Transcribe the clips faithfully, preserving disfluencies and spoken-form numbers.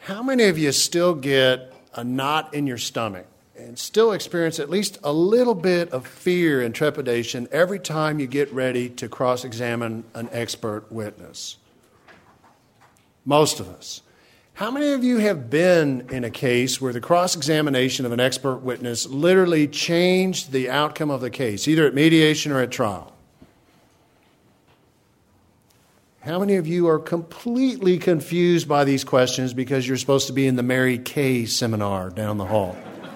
How many of you still get a knot in your stomach and still experience at least a little bit of fear and trepidation every time you get ready to cross-examine an expert witness? Most of us. How many of you have been in a case where the cross-examination of an expert witness literally changed the outcome of the case, either at mediation or at trial? How many of you are completely confused by these questions because you're supposed to be in the Mary Kay seminar down the hall?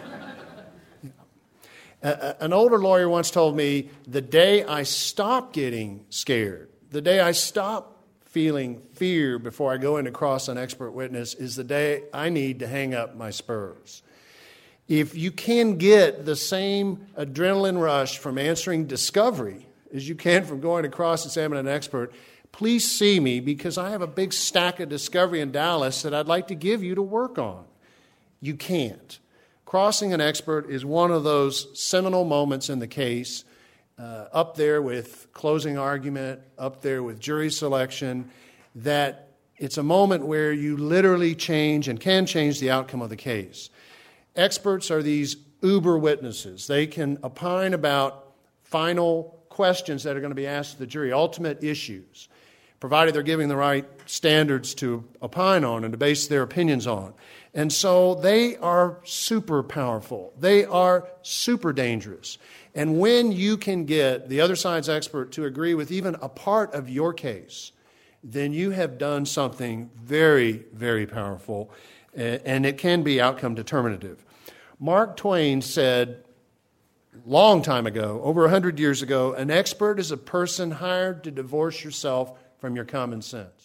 An older lawyer once told me, the day I stop getting scared, the day I stop feeling fear before I go in to cross an expert witness is the day I need to hang up my spurs. If you can get the same adrenaline rush from answering discovery as you can from going to cross-examine an expert, please see me because I have a big stack of discovery in Dallas that I'd like to give you to work on. You can't. Crossing an expert is one of those seminal moments in the case, uh, up there with closing argument, up there with jury selection, that it's a moment where you literally change and can change the outcome of the case. Experts are these uber witnesses. They can opine about final questions that are going to be asked to the jury, ultimate issues, provided they're giving the right standards to opine on and to base their opinions on. And so they are super powerful. They are super dangerous. And when you can get the other side's expert to agree with even a part of your case, then you have done something very, very powerful, and it can be outcome determinative. Mark Twain said, long time ago, over one hundred years ago, an expert is a person hired to divorce yourself from your common sense.